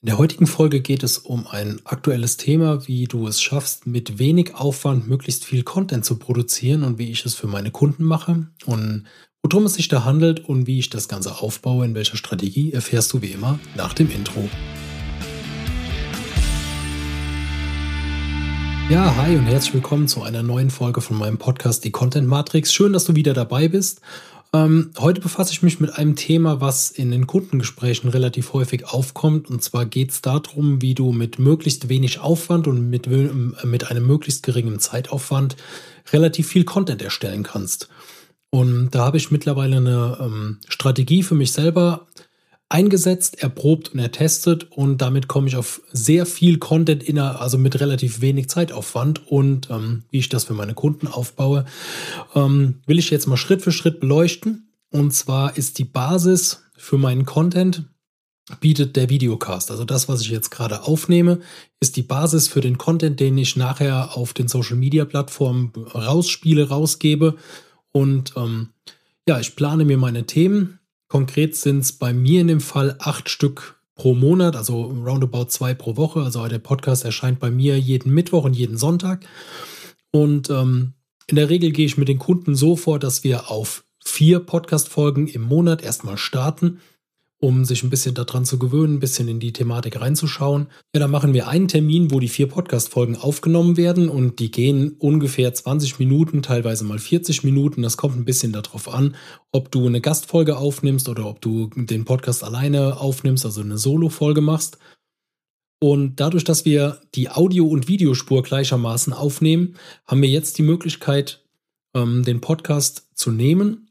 In der heutigen Folge geht es um ein aktuelles Thema, wie du es schaffst, mit wenig Aufwand möglichst viel Content zu produzieren und wie ich es für meine Kunden mache und worum es sich da handelt und wie ich das Ganze aufbaue, in welcher Strategie, erfährst du wie immer nach dem Intro. Ja, hi und herzlich willkommen zu einer neuen Folge von meinem Podcast Die Content Matrix. Schön, dass du wieder dabei bist. Heute befasse ich mich mit einem Thema, was in den Kundengesprächen relativ häufig aufkommt. Und zwar geht es darum, wie du mit möglichst wenig Aufwand und mit einem möglichst geringen Zeitaufwand relativ viel Content erstellen kannst. Und da habe ich mittlerweile eine Strategie für mich selber eingesetzt, erprobt und ertestet, und damit komme ich auf sehr viel Content also mit relativ wenig Zeitaufwand, und wie ich das für meine Kunden aufbaue, will ich jetzt mal Schritt für Schritt beleuchten. Und zwar ist die Basis für meinen Content, bietet der Videocast. Also das, was ich jetzt gerade aufnehme, ist die Basis für den Content, den ich nachher auf den Social Media Plattformen rausgebe. Und ich plane mir meine Themen. Konkret sind es bei mir in dem Fall 8 Stück pro Monat, also roundabout 2 pro Woche. Also der Podcast erscheint bei mir jeden Mittwoch und jeden Sonntag. Und in der Regel gehe ich mit den Kunden so vor, dass wir auf 4 Podcast-Folgen im Monat erstmal starten, um sich ein bisschen daran zu gewöhnen, ein bisschen in die Thematik reinzuschauen. Ja, dann machen wir einen Termin, wo die 4 Podcast-Folgen aufgenommen werden, und die gehen ungefähr 20 Minuten, teilweise mal 40 Minuten. Das kommt ein bisschen darauf an, ob du eine Gastfolge aufnimmst oder ob du den Podcast alleine aufnimmst, also eine Solo-Folge machst. Und dadurch, dass wir die Audio- und Videospur gleichermaßen aufnehmen, haben wir jetzt die Möglichkeit, den Podcast zu nehmen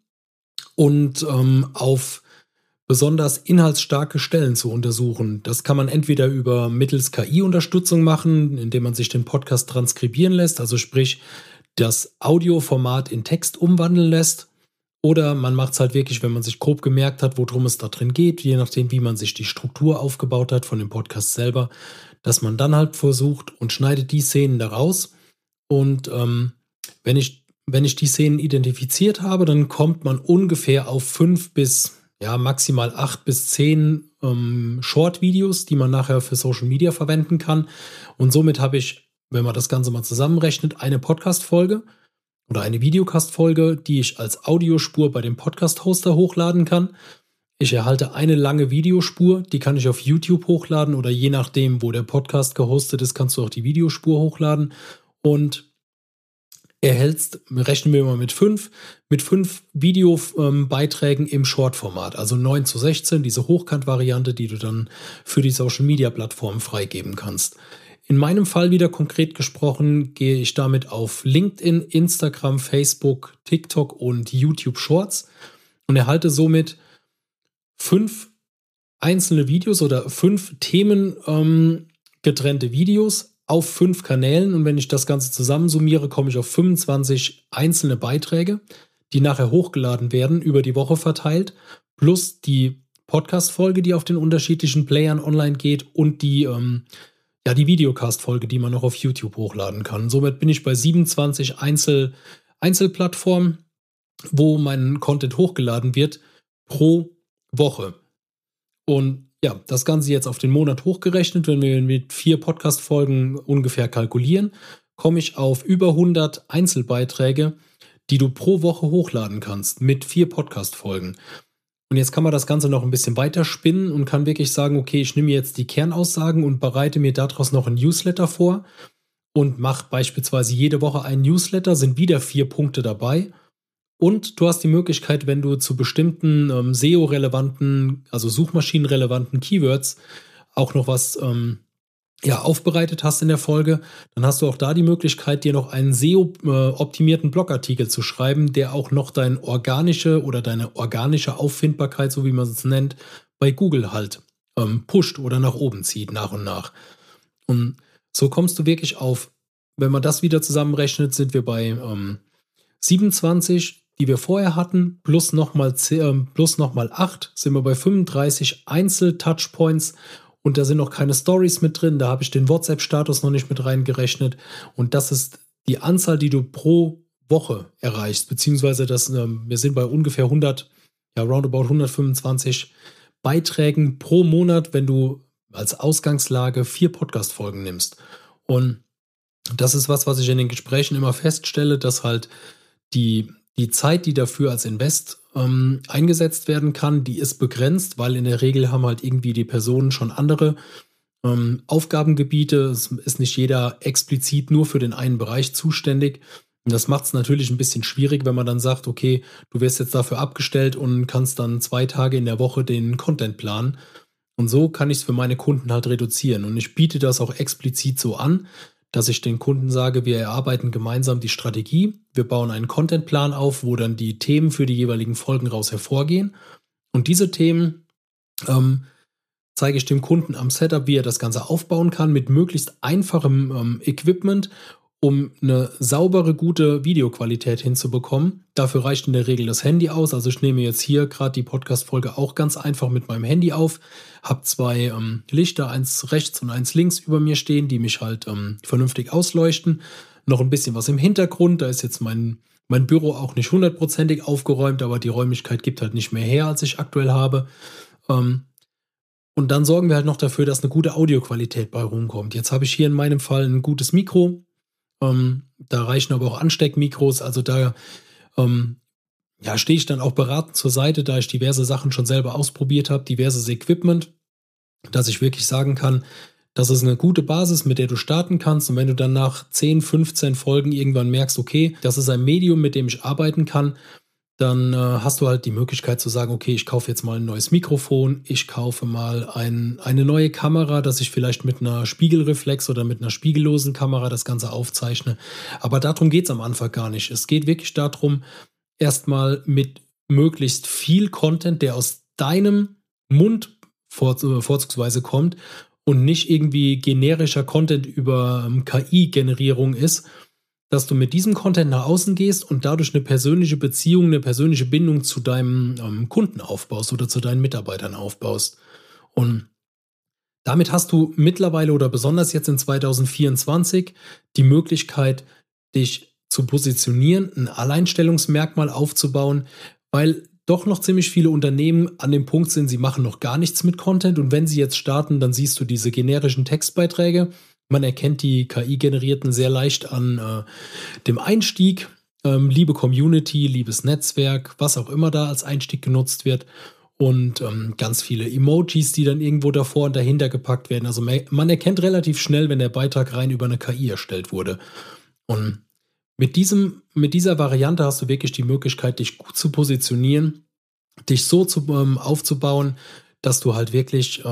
und auf besonders inhaltsstarke Stellen zu untersuchen. Das kann man entweder mittels KI-Unterstützung machen, indem man sich den Podcast transkribieren lässt, also sprich das Audioformat in Text umwandeln lässt. Oder man macht es halt wirklich, wenn man sich grob gemerkt hat, worum es da drin geht, je nachdem, wie man sich die Struktur aufgebaut hat von dem Podcast selber, dass man dann halt versucht und schneidet die Szenen da raus. Und wenn ich die Szenen identifiziert habe, dann kommt man ungefähr auf 5 bis maximal 8 bis 10 Short-Videos, die man nachher für Social Media verwenden kann. Und somit habe ich, wenn man das Ganze mal zusammenrechnet, eine Podcast-Folge oder eine Videocast-Folge, die ich als Audiospur bei dem Podcast-Hoster hochladen kann. Ich erhalte eine lange Videospur, die kann ich auf YouTube hochladen, oder je nachdem, wo der Podcast gehostet ist, kannst du auch die Videospur hochladen. Und rechnen wir mal mit 5 Videobeiträgen im Short-Format, also 9:16, diese Hochkant-Variante, die du dann für die Social-Media-Plattformen freigeben kannst. In meinem Fall wieder konkret gesprochen, gehe ich damit auf LinkedIn, Instagram, Facebook, TikTok und YouTube Shorts und erhalte somit 5 einzelne Videos oder 5 Themen getrennte Videos auf 5 Kanälen, und wenn ich das Ganze zusammensummiere, komme ich auf 25 einzelne Beiträge, die nachher hochgeladen werden, über die Woche verteilt, plus die Podcast-Folge, die auf den unterschiedlichen Playern online geht, und die Videocast-Folge, die man noch auf YouTube hochladen kann. Somit bin ich bei 27 Einzelplattformen, wo mein Content hochgeladen wird pro Woche. Und ja, das Ganze jetzt auf den Monat hochgerechnet, wenn wir mit 4 Podcast-Folgen ungefähr kalkulieren, komme ich auf über 100 Einzelbeiträge, die du pro Woche hochladen kannst mit 4 Podcast-Folgen. Und jetzt kann man das Ganze noch ein bisschen weiter spinnen und kann wirklich sagen, okay, ich nehme jetzt die Kernaussagen und bereite mir daraus noch ein Newsletter vor und mache beispielsweise jede Woche einen Newsletter, sind wieder 4 Punkte dabei. Und du hast die Möglichkeit, wenn du zu bestimmten SEO-relevanten, also suchmaschinenrelevanten Keywords auch noch was aufbereitet hast in der Folge, dann hast du auch da die Möglichkeit, dir noch einen SEO-optimierten Blogartikel zu schreiben, der auch noch deine organische Auffindbarkeit, so wie man es nennt, bei Google halt pusht oder nach oben zieht, nach und nach. Und so kommst du wirklich auf, wenn man das wieder zusammenrechnet, sind wir bei 27, die wir vorher hatten, plus nochmal 8, sind wir bei 35 Einzel-Touchpoints, und da sind noch keine Stories mit drin, da habe ich den WhatsApp-Status noch nicht mit reingerechnet, und das ist die Anzahl, die du pro Woche erreichst, beziehungsweise wir sind bei ungefähr roundabout 125 Beiträgen pro Monat, wenn du als Ausgangslage 4 Podcast-Folgen nimmst. Und das ist was ich in den Gesprächen immer feststelle, dass halt die Zeit, die dafür als Invest eingesetzt werden kann, die ist begrenzt, weil in der Regel haben halt irgendwie die Personen schon andere Aufgabengebiete. Es ist nicht jeder explizit nur für den einen Bereich zuständig. Und das macht es natürlich ein bisschen schwierig, wenn man dann sagt, okay, du wirst jetzt dafür abgestellt und kannst dann 2 Tage in der Woche den Content planen. Und so kann ich es für meine Kunden halt reduzieren. Und ich biete das auch explizit so an, dass ich den Kunden sage, wir erarbeiten gemeinsam die Strategie, wir bauen einen Contentplan auf, wo dann die Themen für die jeweiligen Folgen raus hervorgehen. Und diese Themen zeige ich dem Kunden am Setup, wie er das Ganze aufbauen kann, mit möglichst einfachem Equipment, um eine saubere, gute Videoqualität hinzubekommen. Dafür reicht in der Regel das Handy aus. Also ich nehme jetzt hier gerade die Podcast-Folge auch ganz einfach mit meinem Handy auf, habe 2 Lichter, eins rechts und eins links über mir stehen, die mich halt vernünftig ausleuchten. Noch ein bisschen was im Hintergrund, da ist jetzt mein Büro auch nicht 100%ig aufgeräumt, aber die Räumlichkeit gibt halt nicht mehr her, als ich aktuell habe. Und dann sorgen wir halt noch dafür, dass eine gute Audioqualität bei rumkommt. Jetzt habe ich hier in meinem Fall ein gutes Mikro. Da reichen aber auch Ansteckmikros. Also da stehe ich dann auch beratend zur Seite, da ich diverse Sachen schon selber ausprobiert habe, diverses Equipment, dass ich wirklich sagen kann, das ist eine gute Basis, mit der du starten kannst. Und wenn du dann nach 10, 15 Folgen irgendwann merkst, okay, das ist ein Medium, mit dem ich arbeiten kann, dann hast du halt die Möglichkeit zu sagen, okay, ich kaufe jetzt mal ein neues Mikrofon, ich kaufe mal eine neue Kamera, dass ich vielleicht mit einer Spiegelreflex oder mit einer spiegellosen Kamera das Ganze aufzeichne. Aber darum geht es am Anfang gar nicht. Es geht wirklich darum, erstmal mit möglichst viel Content, der aus deinem Mund vorzugsweise kommt und nicht irgendwie generischer Content über KI-Generierung ist, dass du mit diesem Content nach außen gehst und dadurch eine persönliche Beziehung, eine persönliche Bindung zu deinem Kunden aufbaust oder zu deinen Mitarbeitern aufbaust. Und damit hast du mittlerweile oder besonders jetzt in 2024 die Möglichkeit, dich zu positionieren, ein Alleinstellungsmerkmal aufzubauen, weil doch noch ziemlich viele Unternehmen an dem Punkt sind, sie machen noch gar nichts mit Content und wenn sie jetzt starten, dann siehst du diese generischen Textbeiträge. Man erkennt die KI-generierten sehr leicht an dem Einstieg. Liebe Community, liebes Netzwerk, was auch immer da als Einstieg genutzt wird. Und ganz viele Emojis, die dann irgendwo davor und dahinter gepackt werden. Also man erkennt relativ schnell, wenn der Beitrag rein über eine KI erstellt wurde. Und mit dieser Variante hast du wirklich die Möglichkeit, dich gut zu positionieren, dich so aufzubauen, dass du halt wirklich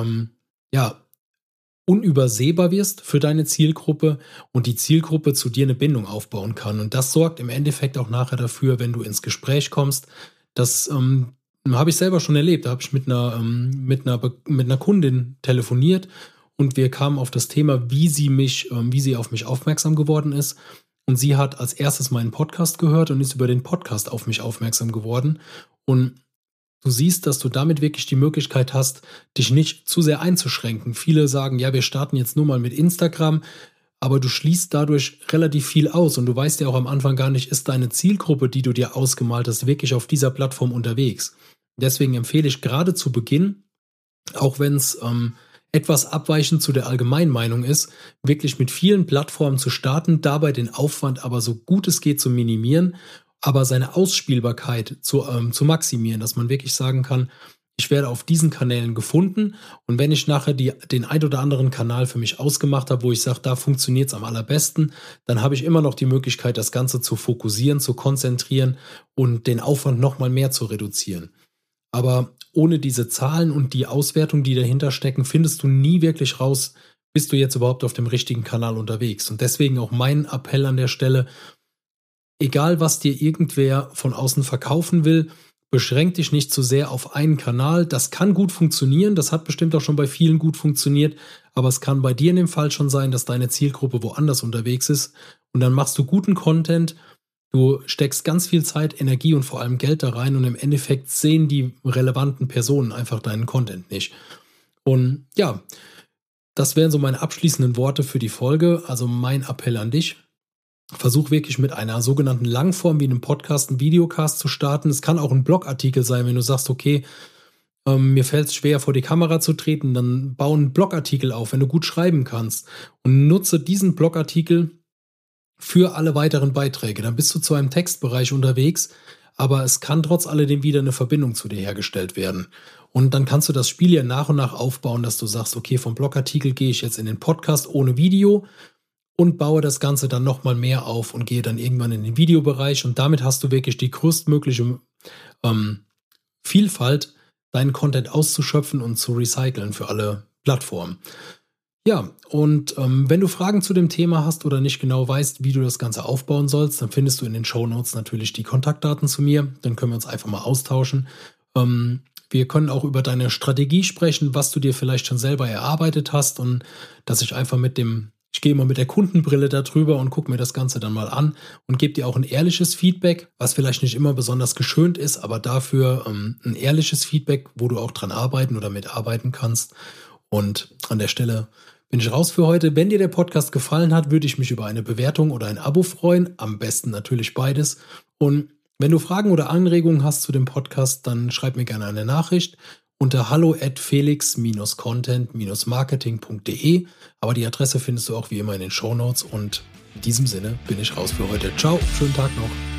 unübersehbar wirst für deine Zielgruppe und die Zielgruppe zu dir eine Bindung aufbauen kann. Und das sorgt im Endeffekt auch nachher dafür, wenn du ins Gespräch kommst. Das habe ich selber schon erlebt. Da habe ich mit einer Kundin telefoniert und wir kamen auf das Thema, wie sie auf mich aufmerksam geworden ist. Und sie hat als erstes meinen Podcast gehört und ist über den Podcast auf mich aufmerksam geworden. Und du siehst, dass du damit wirklich die Möglichkeit hast, dich nicht zu sehr einzuschränken. Viele sagen, ja, wir starten jetzt nur mal mit Instagram, aber du schließt dadurch relativ viel aus und du weißt ja auch am Anfang gar nicht, ist deine Zielgruppe, die du dir ausgemalt hast, wirklich auf dieser Plattform unterwegs. Deswegen empfehle ich gerade zu Beginn, auch wenn es etwas abweichend zu der Allgemeinmeinung ist, wirklich mit vielen Plattformen zu starten, dabei den Aufwand aber so gut es geht zu minimieren, aber seine Ausspielbarkeit zu maximieren, dass man wirklich sagen kann, ich werde auf diesen Kanälen gefunden und wenn ich nachher den ein oder anderen Kanal für mich ausgemacht habe, wo ich sage, da funktioniert es am allerbesten, dann habe ich immer noch die Möglichkeit, das Ganze zu fokussieren, zu konzentrieren und den Aufwand nochmal mehr zu reduzieren. Aber ohne diese Zahlen und die Auswertung, die dahinter stecken, findest du nie wirklich raus, bist du jetzt überhaupt auf dem richtigen Kanal unterwegs. Und deswegen auch mein Appell an der Stelle, egal was dir irgendwer von außen verkaufen will, beschränk dich nicht zu sehr auf einen Kanal. Das kann gut funktionieren, das hat bestimmt auch schon bei vielen gut funktioniert, aber es kann bei dir in dem Fall schon sein, dass deine Zielgruppe woanders unterwegs ist und dann machst du guten Content, du steckst ganz viel Zeit, Energie und vor allem Geld da rein und im Endeffekt sehen die relevanten Personen einfach deinen Content nicht. Und ja, das wären so meine abschließenden Worte für die Folge, also mein Appell an dich. Versuch wirklich mit einer sogenannten Langform wie einem Podcast, einen Videocast zu starten. Es kann auch ein Blogartikel sein, wenn du sagst, okay, mir fällt es schwer, vor die Kamera zu treten, dann bau einen Blogartikel auf, wenn du gut schreiben kannst und nutze diesen Blogartikel für alle weiteren Beiträge. Dann bist du zu einem Textbereich unterwegs, aber es kann trotz alledem wieder eine Verbindung zu dir hergestellt werden. Und dann kannst du das Spiel ja nach und nach aufbauen, dass du sagst, okay, vom Blogartikel gehe ich jetzt in den Podcast ohne Video und baue das Ganze dann nochmal mehr auf und gehe dann irgendwann in den Videobereich. Und damit hast du wirklich die größtmögliche Vielfalt, deinen Content auszuschöpfen und zu recyceln für alle Plattformen. Ja, und wenn du Fragen zu dem Thema hast oder nicht genau weißt, wie du das Ganze aufbauen sollst, dann findest du in den Shownotes natürlich die Kontaktdaten zu mir. Dann können wir uns einfach mal austauschen. Wir können auch über deine Strategie sprechen, was du dir vielleicht schon selber erarbeitet hast und dass ich einfach ich gehe mal mit der Kundenbrille da drüber und gucke mir das Ganze dann mal an und gebe dir auch ein ehrliches Feedback, was vielleicht nicht immer besonders geschönt ist, aber dafür ein ehrliches Feedback, wo du auch dran arbeiten oder mitarbeiten kannst. Und an der Stelle bin ich raus für heute. Wenn dir der Podcast gefallen hat, würde ich mich über eine Bewertung oder ein Abo freuen. Am besten natürlich beides. Und wenn du Fragen oder Anregungen hast zu dem Podcast, dann schreib mir gerne eine Nachricht unter hallo@felix-content-marketing.de. Aber die Adresse findest du auch wie immer in den Shownotes. Und in diesem Sinne bin ich raus für heute. Ciao, schönen Tag noch.